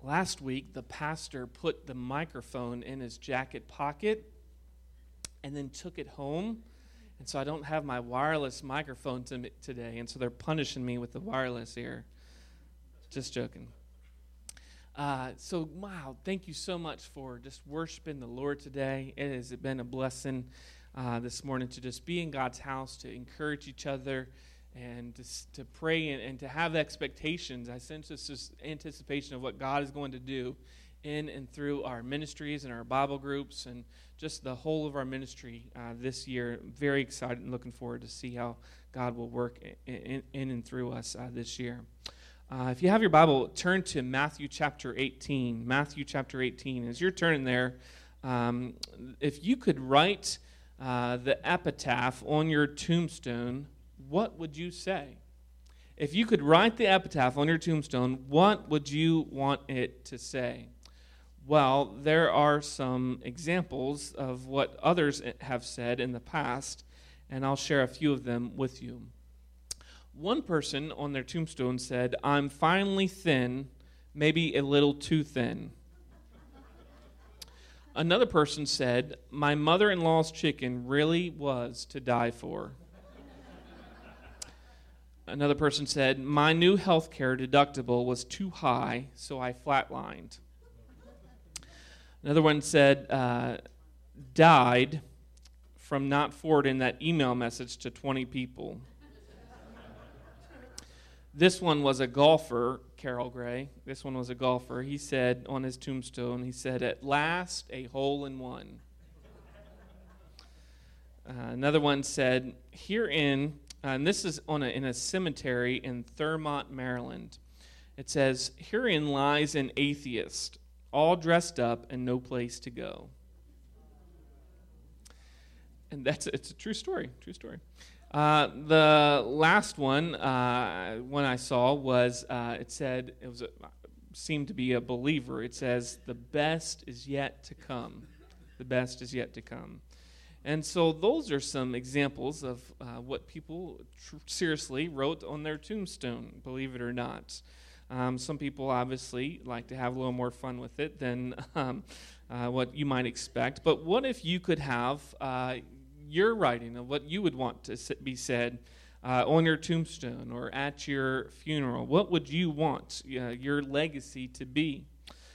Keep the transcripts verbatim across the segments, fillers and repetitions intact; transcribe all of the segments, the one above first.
Last week, the pastor put the microphone in his jacket pocket and then took it home. And so I don't have my wireless microphone to today. And so they're punishing me with the wireless here. Just joking. Uh, so, wow, thank you so much for just worshiping the Lord today. It has been a blessing uh, this morning to just be in God's house, to encourage each other, and to, to pray and, and to have expectations. I sense this is anticipation of what God is going to do in and through our ministries and our Bible groups and just the whole of our ministry uh, this year. Very excited and looking forward to see how God will work in, in, in and through us uh, this year. Uh, if you have your Bible, turn to Matthew chapter eighteen. Matthew chapter eighteen. As you're turning there, um, if you could write uh, the epitaph on your tombstone, what would you say? If you could write the epitaph on your tombstone, what would you want it to say? Well, there are some examples of what others have said in the past, and I'll share a few of them with you. One person on their tombstone said, "I'm finally thin, maybe a little too thin." Another person said, "My mother-in-law's chicken really was to die for." Another person said, "My new health care deductible was too high, so I flatlined." Another one said, uh, died from not forwarding that email message to twenty people. This one was a golfer, Carol Gray. This one was a golfer. He said on his tombstone, he said, "At last, a hole in one." Uh, another one said, "Herein," uh, and this is on a, in a cemetery in Thurmont, Maryland. It says, "Herein lies an atheist, all dressed up and no place to go." And that's it's a true story, true story. Uh, the last one, uh, one I saw was uh, it said it was a, seemed to be a believer. It says, "The best is yet to come. The best is yet to come." And so those are some examples of uh, what people tr- seriously wrote on their tombstone, believe it or not. Um, some people obviously like to have a little more fun with it than um, uh, what you might expect. But what if you could have uh, your writing of what you would want to be said uh, on your tombstone or at your funeral? What would you want uh, your legacy to be?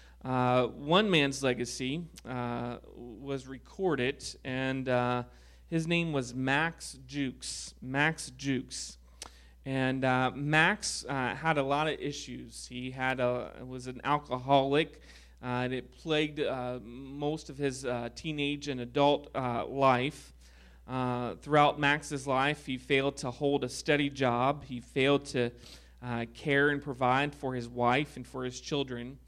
Uh, one man's legacy uh, was recorded, and uh, his name was Max Jukes. Max Jukes. And uh, Max uh, had a lot of issues. He had a was an alcoholic, uh, and it plagued uh, most of his uh, teenage and adult uh, life. Uh, throughout Max's life, he failed to hold a steady job. He failed to uh, care and provide for his wife and for his children.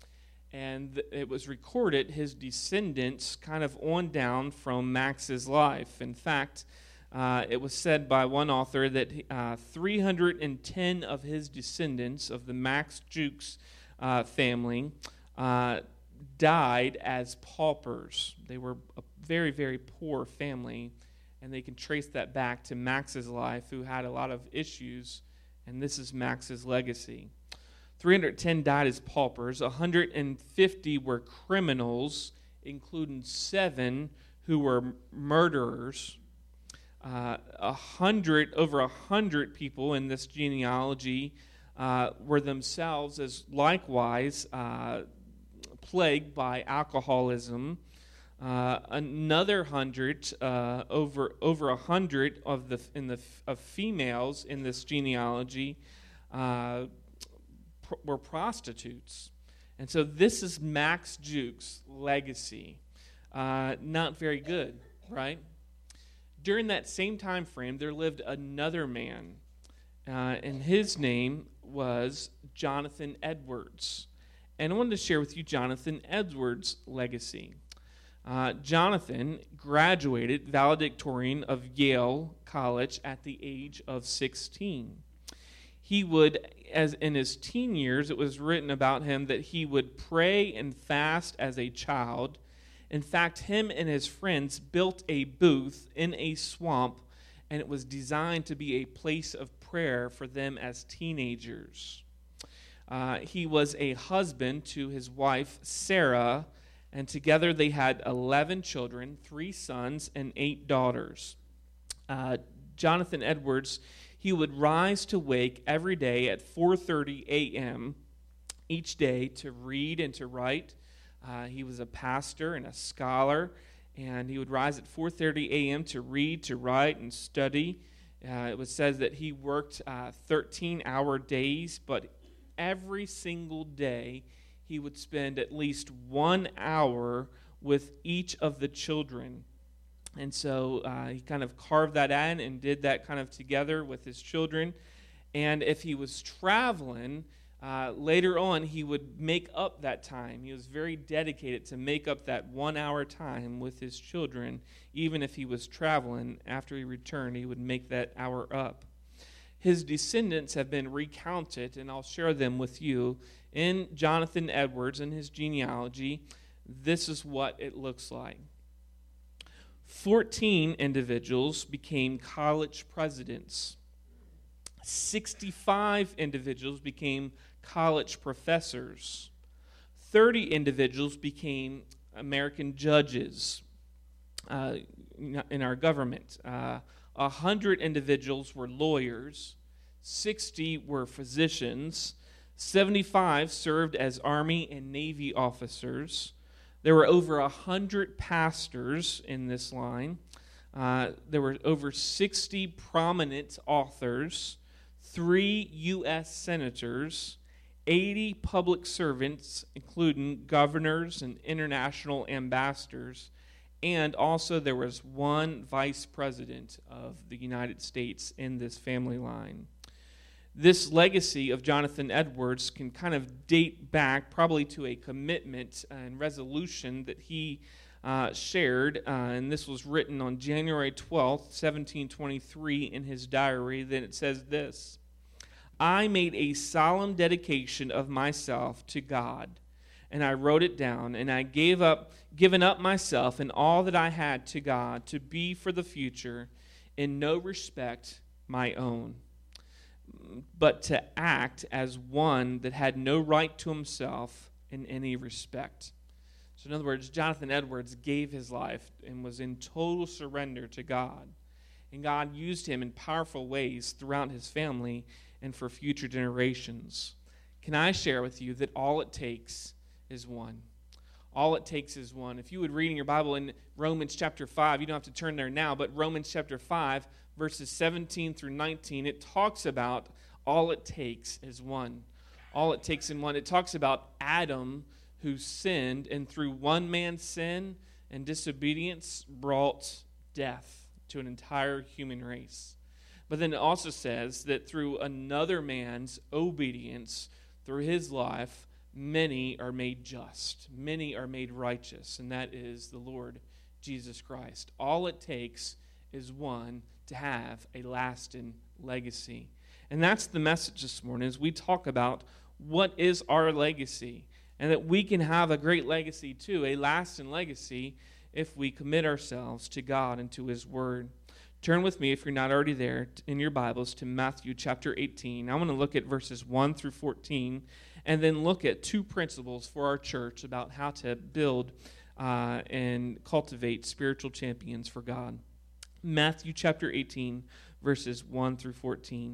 And it was recorded, his descendants kind of on down from Max's life. In fact, Uh, it was said by one author that uh, three hundred ten of his descendants of the Max Jukes uh, family uh, died as paupers. They were a very, very poor family, and they can trace that back to Max's life, who had a lot of issues, and this is Max's legacy. three hundred ten died as paupers. one hundred fifty were criminals, including seven who were murderers. Uh, a hundred, over a hundred people in this genealogy uh, were themselves as likewise uh, plagued by alcoholism. Uh, another hundred, uh, over over a hundred of the in the of females in this genealogy uh, pr- were prostitutes, and so this is Max Jukes' legacy. Uh, not very good, right? During that same time frame, there lived another man, uh, and his name was Jonathan Edwards. And I wanted to share with you Jonathan Edwards' legacy. Uh, Jonathan graduated valedictorian of Yale College at the age of sixteen. He would, as in his teen years, it was written about him that he would pray and fast as a child. In fact, him and his friends built a booth in a swamp, and it was designed to be a place of prayer for them as teenagers. Uh, he was a husband to his wife, Sarah, and together they had eleven children, three sons, and eight daughters. Uh, Jonathan Edwards, he would rise to wake every day at four thirty a.m. each day to read and to write. Uh, he was a pastor and a scholar, and he would rise at four thirty a.m. to read, to write, and study. Uh, it was said that he worked uh, thirteen-hour days, but every single day he would spend at least one hour with each of the children. And so uh, he kind of carved that in and did that kind of together with his children. And if he was traveling, uh, later on he would make up that time. He was very dedicated to make up that one hour time with his children. Even if he was traveling, after he returned, he would make that hour up. His descendants have been recounted, and I'll share them with you. In Jonathan Edwards and his genealogy, this is what it looks like. fourteen individuals became college presidents. sixty-five individuals became college professors. thirty individuals became American judges uh, in our government. Uh, one hundred individuals were lawyers. sixty were physicians. seventy-five served as Army and Navy officers. There were over one hundred pastors in this line. Uh, there were over sixty prominent authors, three U S senators, eighty public servants, including governors and international ambassadors, and also there was one vice president of the United States in this family line. This legacy of Jonathan Edwards can kind of date back probably to a commitment and resolution that he uh, shared, uh, and this was written on January twelfth, seventeen twenty-three in his diary. Then it says this: I made a solemn dedication of myself to God, and I wrote it down, and I gave up, given up myself and all that I had to God to be for the future in no respect my own, but to act as one that had no right to himself in any respect. So in other words, Jonathan Edwards gave his life and was in total surrender to God. And God used him in powerful ways throughout his family and for future generations. Can I share with you that all it takes is one? All it takes is one. If you would read in your Bible in Romans chapter five, you don't have to turn there now, but Romans chapter five, verses seventeen through nineteen, it talks about all it takes is one. All it takes in one. It talks about Adam who sinned, and through one man's sin and disobedience brought death to an entire human race. But then it also says that through another man's obedience, through his life, many are made just. Many are made righteous, and that is the Lord Jesus Christ. All it takes is one to have a lasting legacy. And that's the message this morning as we talk about what is our legacy, and that we can have a great legacy too, a lasting legacy, if we commit ourselves to God and to His Word. Turn with me, if you're not already there, in your Bibles to Matthew chapter eighteen. I want to look at verses one through fourteen, and then look at two principles for our church about how to build uh, and cultivate spiritual champions for God. Matthew chapter eighteen, verses one through fourteen.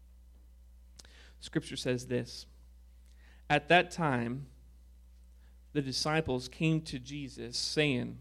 Scripture says this: At that time, the disciples came to Jesus, saying,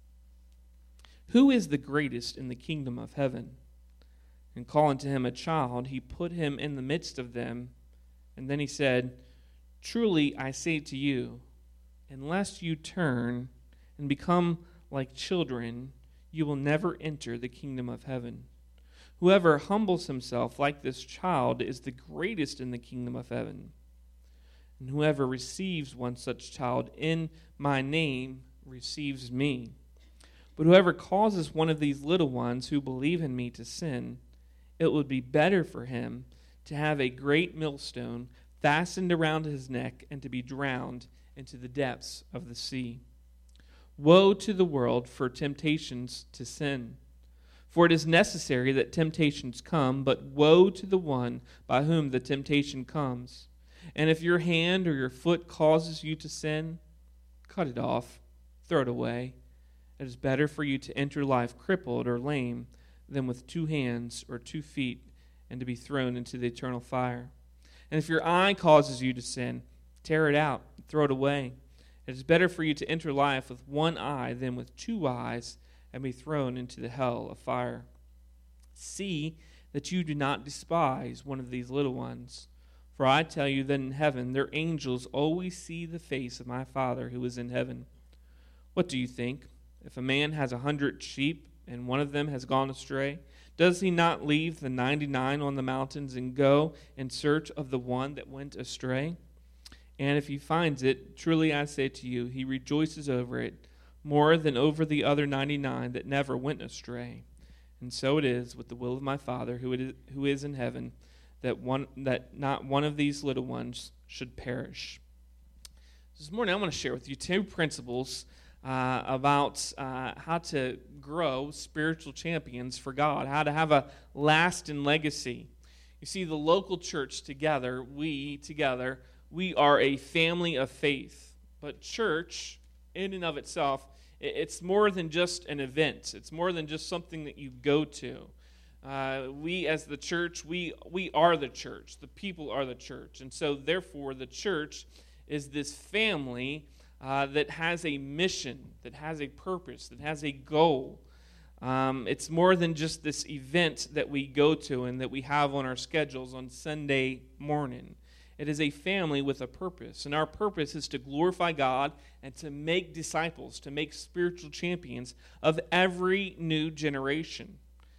Who is the greatest in the kingdom of heaven? And calling to him a child, he put him in the midst of them, and then he said, Truly I say to you, unless you turn and become like children, you will never enter the kingdom of heaven. Whoever humbles himself like this child is the greatest in the kingdom of heaven. And whoever receives one such child in my name receives me. But whoever causes one of these little ones who believe in me to sin, it would be better for him to have a great millstone fastened around his neck and to be drowned into the depths of the sea. Woe to the world for temptations to sin! For it is necessary that temptations come, but woe to the one by whom the temptation comes. And if your hand or your foot causes you to sin, cut it off, throw it away. It is better for you to enter life crippled or lame than with two hands or two feet and to be thrown into the eternal fire. And if your eye causes you to sin, tear it out, throw it away. It is better for you to enter life with one eye than with two eyes and be thrown into the hell of fire. See that you do not despise one of these little ones. For I tell you that in heaven their angels always see the face of my Father who is in heaven. What do you think? If a man has a hundred sheep and one of them has gone astray, does he not leave the ninety-nine on the mountains and go in search of the one that went astray? And if he finds it, truly I say to you, he rejoices over it more than over the other ninety-nine that never went astray. And so it is with the will of my Father who it is, who is in heaven, that one that not one of these little ones should perish. This morning I want to share with you two principles uh, about uh, how to grow spiritual champions for God, how to have a lasting legacy. You see, the local church together, we together, we are a family of faith. But church, in and of itself, it's more than just an event. It's more than just something that you go to. Uh, we as the church, we we are the church. The people are the church. And so therefore the church is this family uh, that has a mission, that has a purpose, that has a goal. Um, it's more than just this event that we go to and that we have on our schedules on Sunday morning. It is a family with a purpose. And our purpose is to glorify God and to make disciples, to make spiritual champions of every new generation.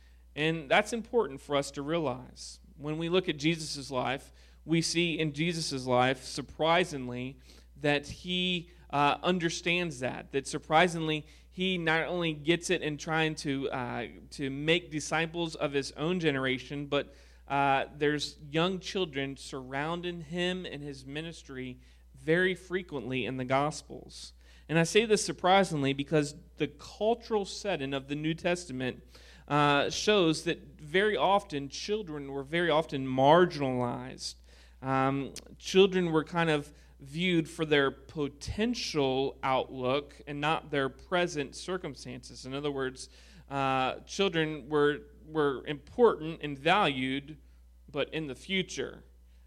And that's important for us to realize. When we look at Jesus' life, we see in Jesus' life, surprisingly, that he uh, understands that. That surprisingly, he not only gets it in trying to uh, to make disciples of his own generation, but uh, there's young children surrounding him and his ministry very frequently in the Gospels. And I say this surprisingly because the cultural setting of the New Testament Uh, shows that very often children were very often marginalized. Um, children were kind of viewed for their potential outlook and not their present circumstances. In other words, uh, children were were important and valued, but in the future,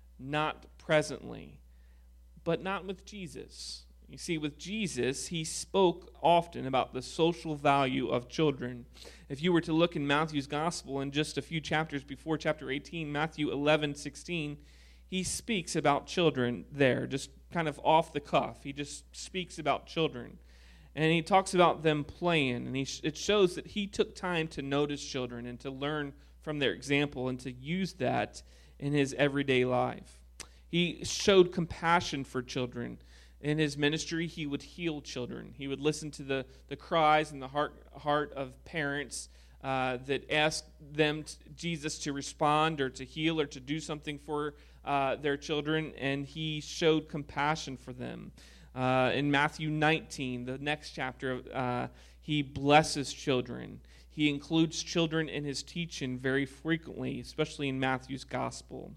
not presently. But not with Jesus. You see, with Jesus, he spoke often about the social value of children. If you were to look in Matthew's gospel in just a few chapters before chapter eighteen, Matthew eleven sixteen, he speaks about children there, just kind of off the cuff. He just speaks about children. And he talks about them playing, and he, it shows that he took time to notice children and to learn from their example and to use that in his everyday life. He showed compassion for children. In his ministry, he would heal children. He would listen to the, the cries and the heart, heart of parents uh, that asked them, t- Jesus, to respond or to heal or to do something for uh, their children, and he showed compassion for them. Uh, in Matthew nineteen, the next chapter, uh, he blesses children. He includes children in his teaching very frequently, especially in Matthew's gospel.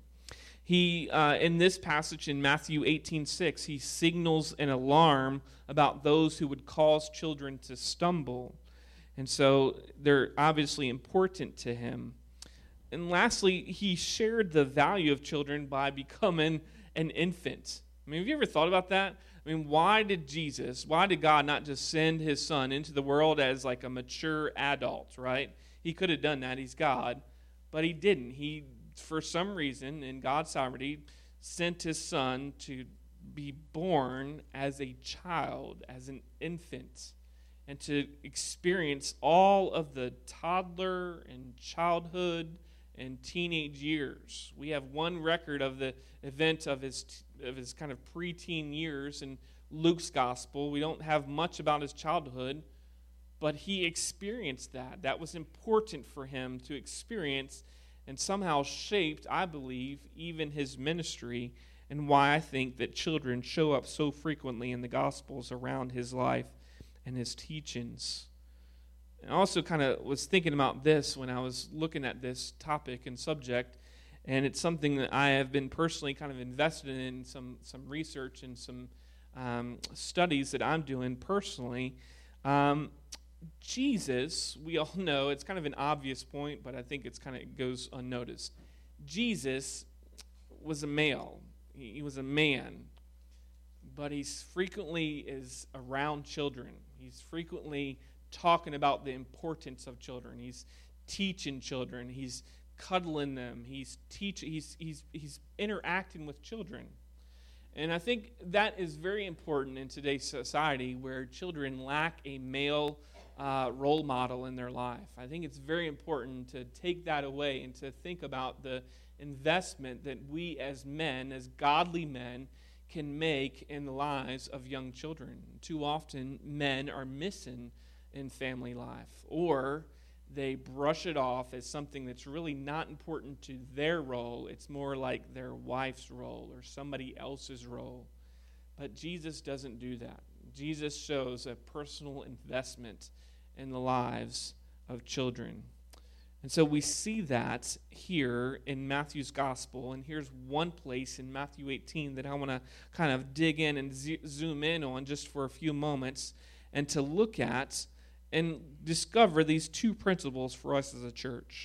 He, uh, in this passage in Matthew eighteen six, he signals an alarm about those who would cause children to stumble. And so they're obviously important to him. And lastly, he shared the value of children by becoming an infant. I mean, have you ever thought about that? I mean, why did Jesus, why did God not just send his son into the world as like a mature adult, right? He could have done that. He's God. But he didn't. He for some reason, in God's sovereignty, sent his son to be born as a child, as an infant, and to experience all of the toddler and childhood and teenage years. We have one record of the event of his of his kind of preteen years in Luke's gospel. We don't have much about his childhood, but he experienced that. That was important for him to experience, and somehow shaped, I believe, even his ministry, and why I think that children show up so frequently in the Gospels around his life and his teachings. I also kind of was thinking about this when I was looking at this topic and subject, And it's something that I have been personally kind of invested in, some some research and some um, studies that I'm doing personally. Um, Jesus, we all know, it's kind of an obvious point, but I think it's kind of it goes unnoticed. Jesus was a male. He, he was a man. But he's frequently is around children. He's frequently talking about the importance of children. He's teaching children. He's cuddling them. He's teaching. He's he's he's interacting with children. And I think that is very important in today's society, where children lack a male uh, role model in their life. I think it's very important to take that away and to think about the investment that we as men, as godly men, can make in the lives of young children. Too often, men are missing in family life, or they brush it off as something that's really not important to their role. It's more like their wife's role or somebody else's role. But Jesus doesn't do that. Jesus shows a personal investment in the lives of children. And so we see that here in Matthew's gospel. And here's one place in Matthew eighteen that I want to kind of dig in and z- zoom in on just for a few moments, and to look at and discover these two principles for us as a church.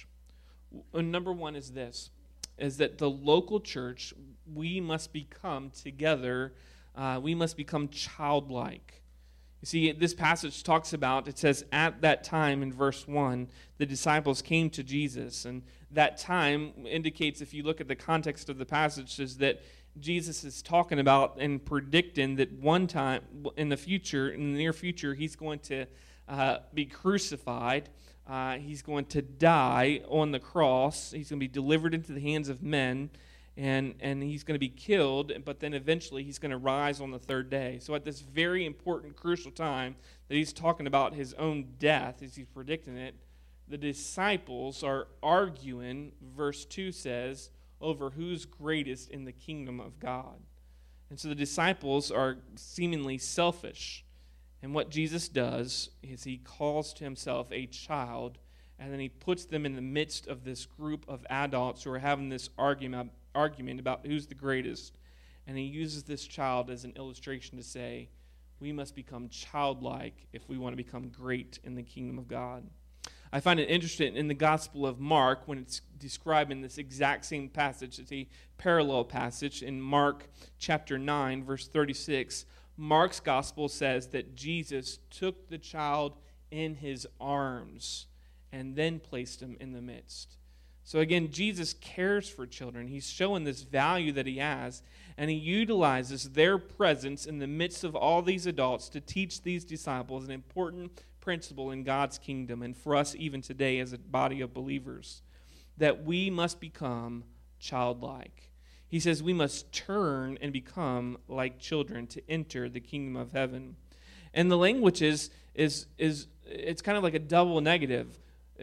And number one is this, is that the local church, we must become together, uh, we must become childlike. You see, this passage talks about, it says, at that time in verse one, the disciples came to Jesus. And that time indicates, if you look at the context of the passage, is that Jesus is talking about and predicting that one time in the future, in the near future, he's going to uh, be crucified. Uh, he's going to die on the cross. He's going to be delivered into the hands of men. And, and he's going to be killed, but then eventually he's going to rise on the third day. So at this very important, crucial time that he's talking about his own death, as he's predicting it, the disciples are arguing, verse two says, over who's greatest in the kingdom of God. And so the disciples are seemingly selfish. And what Jesus does is he calls to himself a child, and then he puts them in the midst of this group of adults who are having this argument argument about who's the greatest. And he uses this child as an illustration to say, we must become childlike if we want to become great in the kingdom of God. I find it interesting in the Gospel of Mark, when it's describing this exact same passage, it's a parallel passage in Mark chapter nine, verse thirty-six. Mark's Gospel says that Jesus took the child in his arms and then placed him in the midst. So again, Jesus cares for children. He's showing this value that he has, and he utilizes their presence in the midst of all these adults to teach these disciples an important principle in God's kingdom, and for us even today as a body of believers, that we must become childlike. He says we must turn and become like children to enter the kingdom of heaven. And the language is, is, is it's kind of like a double negative.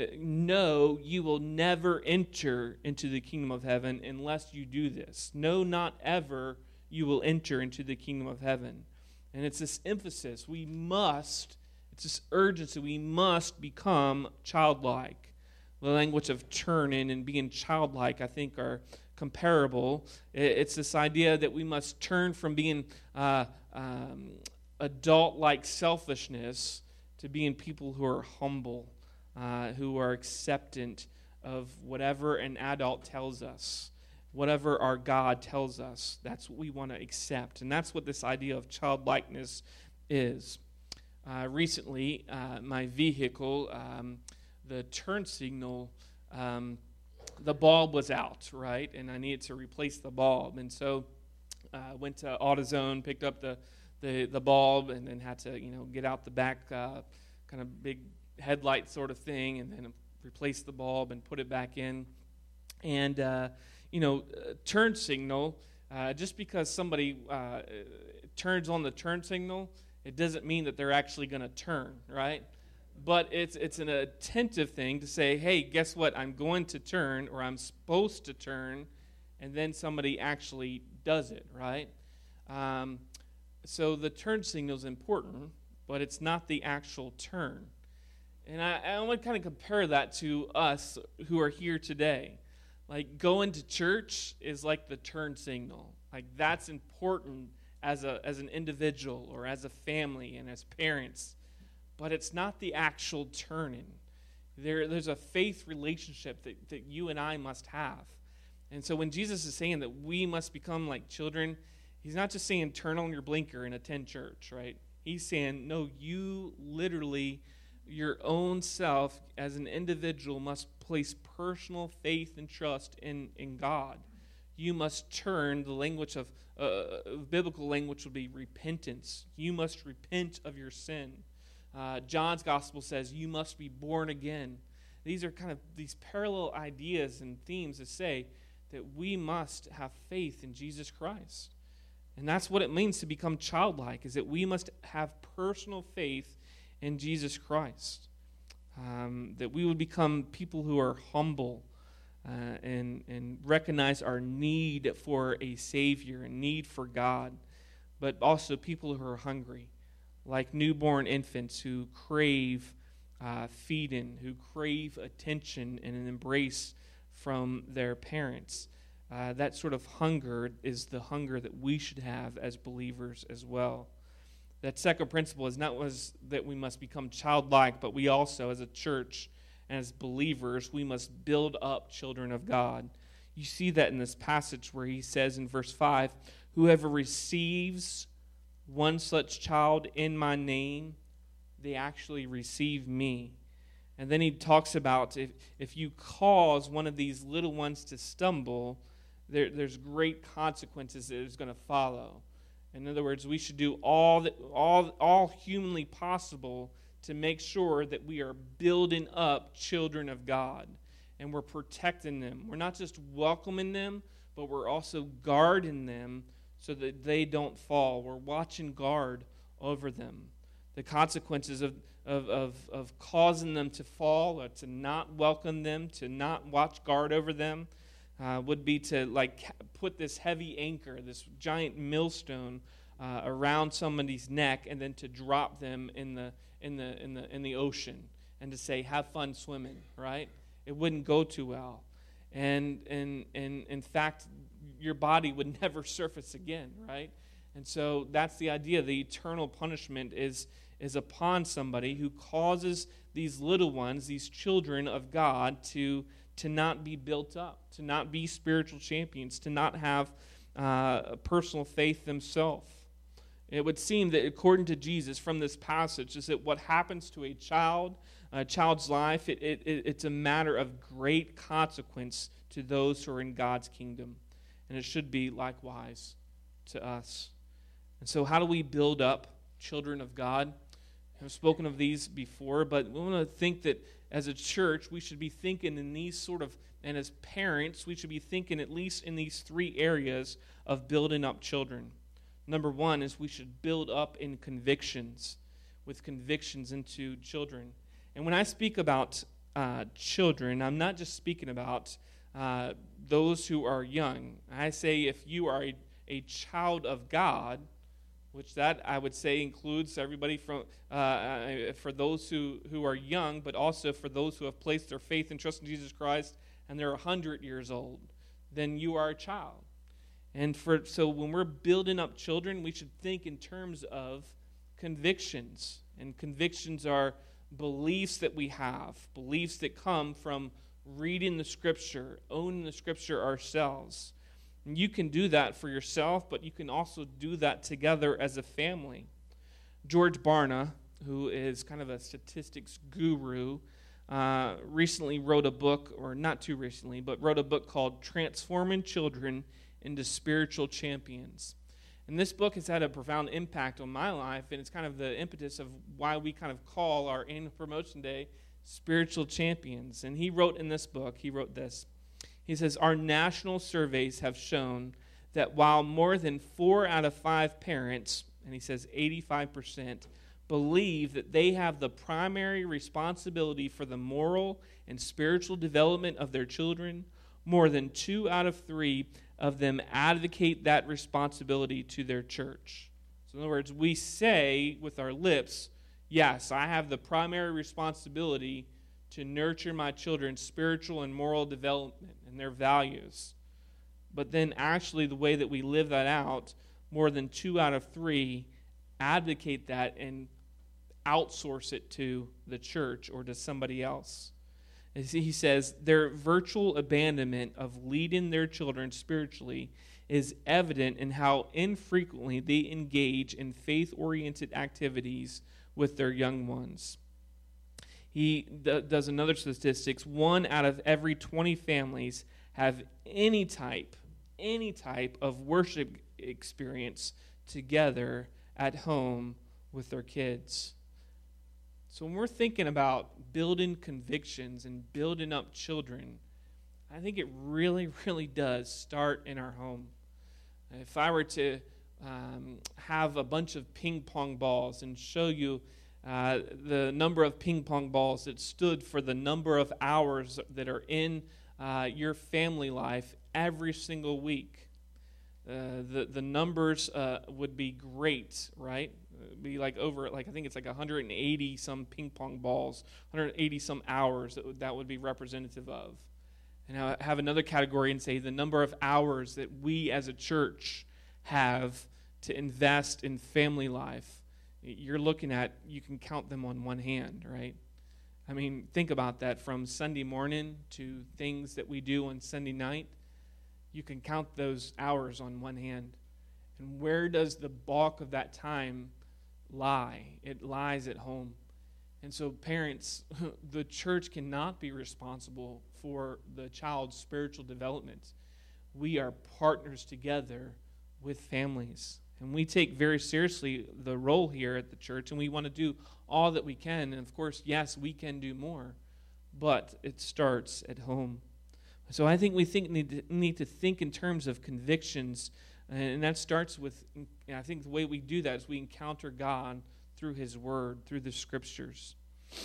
No, you will never enter into the kingdom of heaven unless you do this. No, not ever you will enter into the kingdom of heaven. And it's this emphasis. We must, it's this urgency. We must become childlike. The language of turning and being childlike, I think, are comparable. It's this idea that we must turn from being uh, um, adult-like selfishness to being people who are humble. Uh, who are acceptant of whatever an adult tells us, whatever our God tells us. That's what we want to accept, and that's what this idea of childlikeness is. Uh, recently, uh, my vehicle, um, the turn signal, um, the bulb was out, right, and I needed to replace the bulb, and so I uh, went to AutoZone, picked up the, the, the bulb, and then had to, you know, get out the back uh, kind of big headlight sort of thing, and then replace the bulb and put it back in. And, uh, you know, uh, turn signal, uh, just because somebody uh, turns on the turn signal, it doesn't mean that they're actually going to turn, right? But it's it's an attentive thing to say, hey, guess what? I'm going to turn, or I'm supposed to turn, and then somebody actually does it, right? Um, so the turn signal is important, but it's not the actual turn. And I, I want to kind of compare that to us who are here today. Like going to church is like the turn signal. Like that's important as a as an individual or as a family and as parents. But it's not the actual turning. There, there's a faith relationship that, that you and I must have. And so when Jesus is saying that we must become like children, he's not just saying turn on your blinker and attend church, right? He's saying, no, you literally, your own self as an individual must place personal faith and trust in, in God. You must turn, the language of, uh, biblical language would be repentance. You must repent of your sin. Uh, John's gospel says you must be born again. These are kind of these parallel ideas and themes that say that we must have faith in Jesus Christ. And that's what it means to become childlike, is that we must have personal faith in Jesus Christ. Um, that we would become people who are humble uh, and, and recognize our need for a Savior and need for God, but also people who are hungry, like newborn infants who crave uh, feeding, who crave attention and an embrace from their parents. Uh, that sort of hunger is the hunger that we should have as believers as well. That second principle is not was that we must become childlike, but we also, as a church and as believers, we must build up children of God. You see that in this passage where he says in verse five, whoever receives one such child in my name, they actually receive me. And then he talks about if, if you cause one of these little ones to stumble, there, there's great consequences that is going to follow. In other words, we should do all that, all, all humanly possible to make sure that we are building up children of God and we're protecting them. We're not just welcoming them, but we're also guarding them so that they don't fall. We're watching guard over them. The consequences of, of, of, of causing them to fall or to not welcome them, to not watch guard over them, uh, would be to like put this heavy anchor, this giant millstone uh, around somebody's neck, and then to drop them in the in the in the in the ocean, and to say, "Have fun swimming." Right? It wouldn't go too well, and and and in fact, your body would never surface again. Right? And so that's the idea. The eternal punishment is is upon somebody who causes these little ones, these children of God, to, to not be built up, to not be spiritual champions, to not have uh, personal faith themselves. It would seem that according to Jesus from this passage is that what happens to a child, a child's life, it, it, it's a matter of great consequence to those who are in God's kingdom. And it should be likewise to us. And so how do we build up children of God? I've spoken of these before, but we want to think that as a church, we should be thinking in these sort of, and as parents, we should be thinking at least in these three areas of building up children. Number one is we should build up in convictions, with convictions into children. And when I speak about uh, children, I'm not just speaking about uh, those who are young. I say if you are a, a child of God, which that I would say includes everybody from uh, for those who, who are young, but also for those who have placed their faith and trust in Jesus Christ and they're one hundred years old, then you are a child. And for so when we're building up children, we should think in terms of convictions. And convictions are beliefs that we have, beliefs that come from reading the Scripture, owning the Scripture ourselves. And you can do that for yourself, but you can also do that together as a family. George Barna, who is kind of a statistics guru, uh, recently wrote a book, or not too recently, but wrote a book called Transforming Children into Spiritual Champions. And this book has had a profound impact on my life, and it's kind of the impetus of why we kind of call our annual promotion day Spiritual Champions. And he wrote in this book, he wrote this. He says, our national surveys have shown that while more than four out of five parents, and he says eighty-five percent, believe that they have the primary responsibility for the moral and spiritual development of their children, more than two out of three of them advocate that responsibility to their church. So in other words, we say with our lips, yes, I have the primary responsibility to nurture my children's spiritual and moral development and their values. But then actually the way that we live that out, more than two out of three advocate that and outsource it to the church or to somebody else. As he says, their virtual abandonment of leading their children spiritually is evident in how infrequently they engage in faith-oriented activities with their young ones. He d- does another statistics. One out of every twenty families have any type, any type of worship experience together at home with their kids. So when we're thinking about building convictions and building up children, I think it really, really does start in our home. If I were to um, have a bunch of ping pong balls and show you uh, the number of ping pong balls that stood for the number of hours that are in uh, your family life every single week, uh, the, the numbers uh, would be great, right? It'd be like over, like I think it's like one hundred eighty some ping pong balls, one hundred eighty some hours that would, that would be representative of. And I have another category and say the number of hours that we as a church have to invest in family life. You're looking at, you can count them on one hand, right? I mean, think about that, from Sunday morning to things that we do on Sunday night. You can count those hours on one hand. And where does the bulk of that time lie? It lies at home. And so parents, the church cannot be responsible for the child's spiritual development. We are partners together with families. And we take very seriously the role here at the church, and we want to do all that we can. And of course, yes, we can do more, but it starts at home. So I think we think need to, need to think in terms of convictions, and that starts with, I think the way we do that is we encounter God through His Word, through the Scriptures.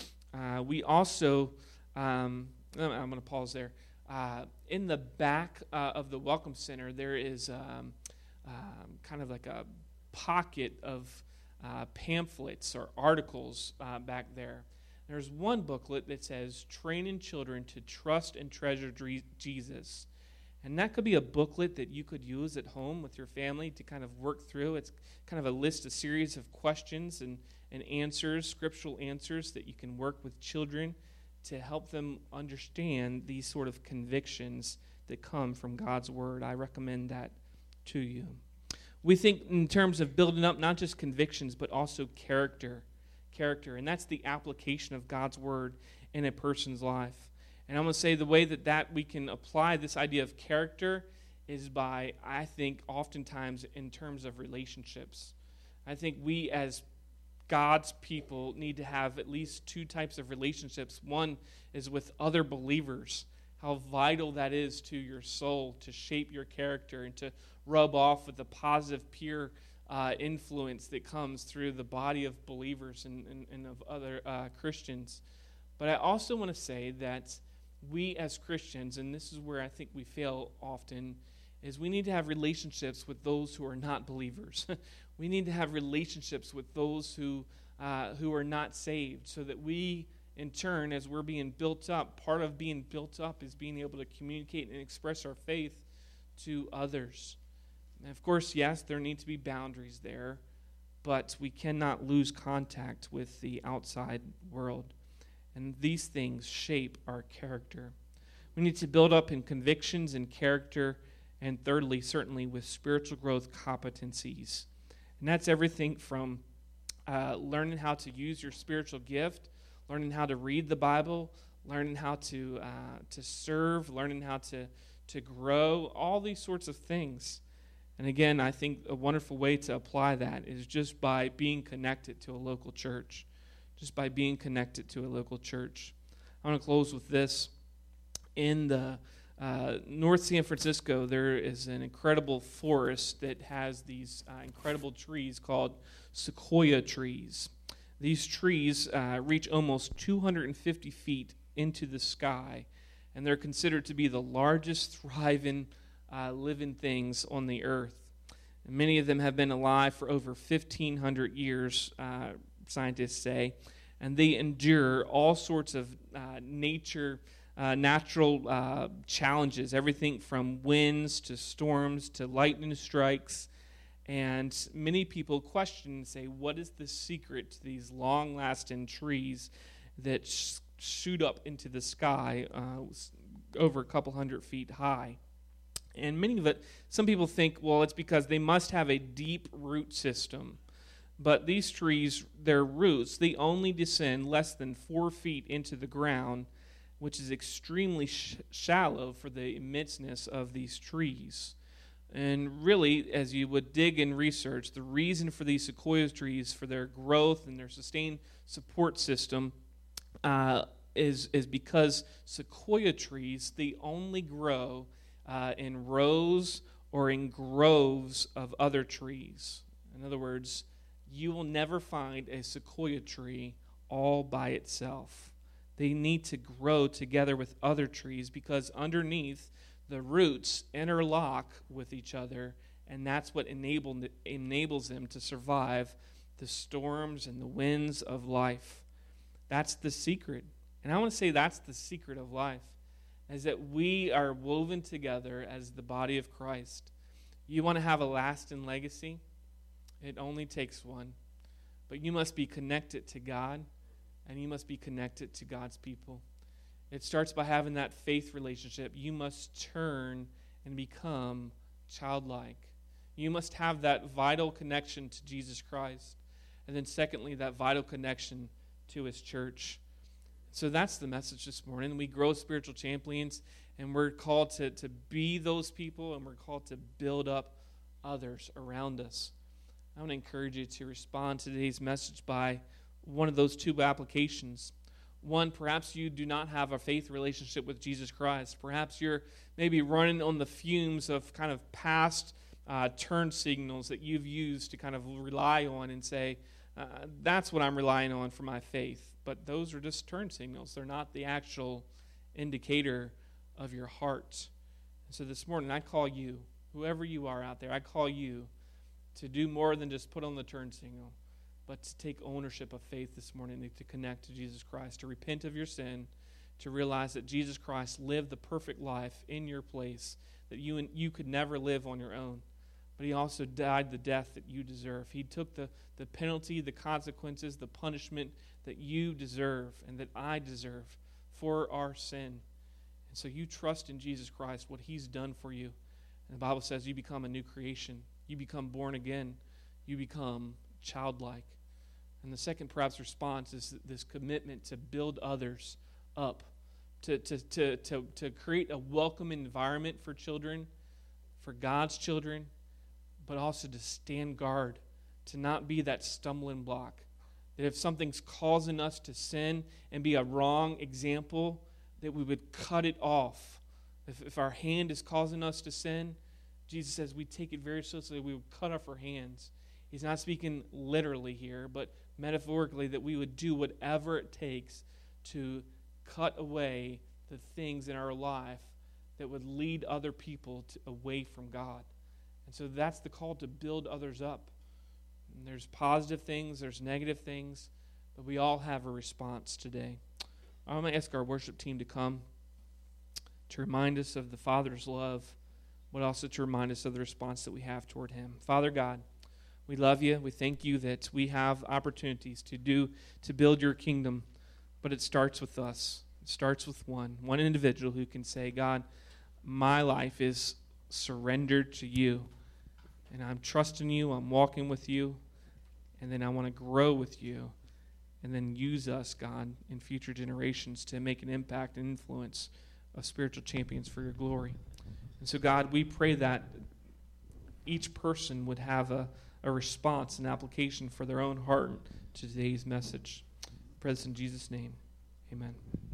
Uh, we also, um, I'm going to pause there. Uh, in the back uh, of the Welcome Center, there is um, um, kind of like a pocket of uh, pamphlets or articles uh, back there. There's one booklet that says, Training Children to Trust and Treasure Jesus. And that could be a booklet that you could use at home with your family to kind of work through. It's kind of a list, a series of questions and, and answers, scriptural answers that you can work with children to help them understand these sort of convictions that come from God's Word. I recommend that to you. We think in terms of building up not just convictions, but also character. Character, and that's the application of God's Word in a person's life. And I'm going to say the way that, that we can apply this idea of character is by, I think, oftentimes in terms of relationships. I think we as God's people need to have at least two types of relationships. One is with other believers, how vital that is to your soul to shape your character and to rub off with the positive, pure uh, influence that comes through the body of believers and, and, and of other uh, Christians. But I also want to say that we as Christians, and this is where I think we fail often, is we need to have relationships with those who are not believers. We need to have relationships with those who uh, who are not saved, so that we, in turn, as we're being built up, part of being built up is being able to communicate and express our faith to others. And of course, yes, there need to be boundaries there, but we cannot lose contact with the outside world. And these things shape our character. We need to build up in convictions and character, and thirdly, certainly with spiritual growth competencies. And that's everything from uh, learning how to use your spiritual gift, learning how to read the Bible, learning how to uh, to serve, learning how to, to grow, all these sorts of things. And again, I think a wonderful way to apply that is just by being connected to a local church. Just by being connected to a local church. I want to close with this. In the uh, North San Francisco, there is an incredible forest that has these uh, incredible trees called sequoia trees. These trees uh, reach almost two hundred fifty feet into the sky, and they're considered to be the largest thriving uh, living things on the earth. And many of them have been alive for over fifteen hundred years, uh, scientists say. and they endure all sorts of uh, nature, uh, natural uh, challenges, everything from winds to storms to lightning strikes. And many people question and say, what is the secret to these long-lasting trees that sh- shoot up into the sky uh, over a couple hundred feet high? And many of it, some people think, well, it's because they must have a deep root system. But these trees, their roots, they only descend less than four feet into the ground, which is extremely sh- shallow for the immenseness of these trees. And really, as you would dig and research, the reason for these sequoia trees, for their growth and their sustained support system, uh, is, is because sequoia trees, they only grow uh, in rows or in groves of other trees. In other words, you will never find a sequoia tree all by itself. They need to grow together with other trees because underneath, the roots interlock with each other, and that's what enable, enables them to survive the storms and the winds of life. That's the secret. And I want to say that's the secret of life, is that we are woven together as the body of Christ. You want to have a lasting legacy? It only takes one. But you must be connected to God, and you must be connected to God's people. It starts by having that faith relationship. You must turn and become childlike. You must have that vital connection to Jesus Christ. And then secondly, that vital connection to his church. So that's the message this morning. We grow spiritual champions, and we're called to, to be those people, and we're called to build up others around us. I want to encourage you to respond to today's message by one of those two applications. One, perhaps you do not have a faith relationship with Jesus Christ. Perhaps you're maybe running on the fumes of kind of past uh, turn signals that you've used to kind of rely on and say, uh, that's what I'm relying on for my faith. But those are just turn signals. They're not the actual indicator of your heart. And so this morning, I call you, whoever you are out there, I call you to do more than just put on the turn signal, but to take ownership of faith this morning, to connect to Jesus Christ, to repent of your sin, to realize that Jesus Christ lived the perfect life in your place that you and you could never live on your own. But he also died the death that you deserve. He took the, the penalty, the consequences, the punishment that you deserve and that I deserve for our sin. And so you trust in Jesus Christ, what he's done for you. And the Bible says you become a new creation. You become born again. You become childlike. And the second, perhaps, response is this commitment to build others up, to, to, to, to, to create a welcome environment for children, for God's children, but also to stand guard, to not be that stumbling block. That if something's causing us to sin and be a wrong example, that we would cut it off. If, if our hand is causing us to sin, Jesus says we take it very seriously. We would cut off our hands. He's not speaking literally here, but metaphorically, that we would do whatever it takes to cut away the things in our life that would lead other people to, away from God. And so that's the call, to build others up. And there's positive things, there's negative things, but we all have a response today. I'm going to ask our worship team to come to remind us of the Father's love, but also to remind us of the response that we have toward him. Father God, we love you. We thank you that we have opportunities to do, to build your kingdom, but it starts with us. It starts with one, one individual who can say, God, my life is surrendered to you, and I'm trusting you, I'm walking with you, and then I want to grow with you, and then use us, God, in future generations to make an impact and influence of spiritual champions for your glory. And so, God, we pray that each person would have a, a response, an application for their own heart to today's message. I pray this in Jesus' name. Amen.